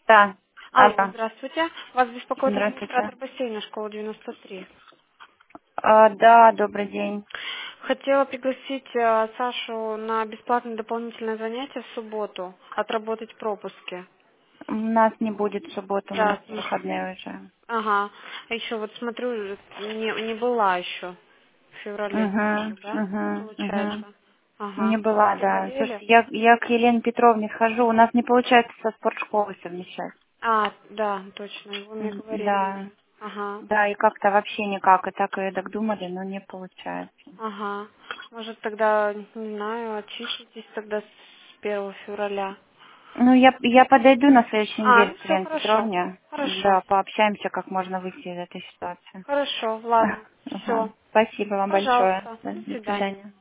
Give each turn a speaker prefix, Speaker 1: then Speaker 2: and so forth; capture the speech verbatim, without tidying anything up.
Speaker 1: Да.
Speaker 2: Алло,
Speaker 1: Алло.
Speaker 2: здравствуйте. Вас беспокоит
Speaker 1: Здравствуйте.
Speaker 2: администратор бассейна школы девяносто три.
Speaker 1: А, да, добрый день.
Speaker 2: Хотела пригласить э, Сашу на бесплатное дополнительное занятие в субботу, отработать пропуски.
Speaker 1: У нас не будет в субботу, у нас
Speaker 2: Да, не-
Speaker 1: выходные уже.
Speaker 2: ага. А еще вот смотрю, не, не была еще в феврале,
Speaker 1: Угу,
Speaker 2: да,
Speaker 1: угу, угу.
Speaker 2: получается?
Speaker 1: Не
Speaker 2: Ага.
Speaker 1: была, да.
Speaker 2: Заболели?
Speaker 1: Слушайте, я, я к Елене Петровне схожу, у нас не получается со спортшколой совмещать.
Speaker 2: А, да, точно, вы мне
Speaker 1: М,
Speaker 2: говорили
Speaker 1: Да,
Speaker 2: уже. Ага.
Speaker 1: да, и как-то вообще никак, и так и так думали, но не получается.
Speaker 2: Ага. Может, тогда, не знаю, очиститесь тогда с первого февраля.
Speaker 1: Ну, я, я подойду на следующей
Speaker 2: А,
Speaker 1: неделе
Speaker 2: ну
Speaker 1: к
Speaker 2: все
Speaker 1: Елене
Speaker 2: хорошо.
Speaker 1: Петровне.
Speaker 2: Хорошо.
Speaker 1: Да, пообщаемся, как можно выйти из этой ситуации.
Speaker 2: Хорошо, ладно.
Speaker 1: Ага.
Speaker 2: Все.
Speaker 1: Спасибо вам большое.
Speaker 2: Пожалуйста.
Speaker 1: Да,
Speaker 2: До
Speaker 1: до
Speaker 2: свидания.
Speaker 1: свидания.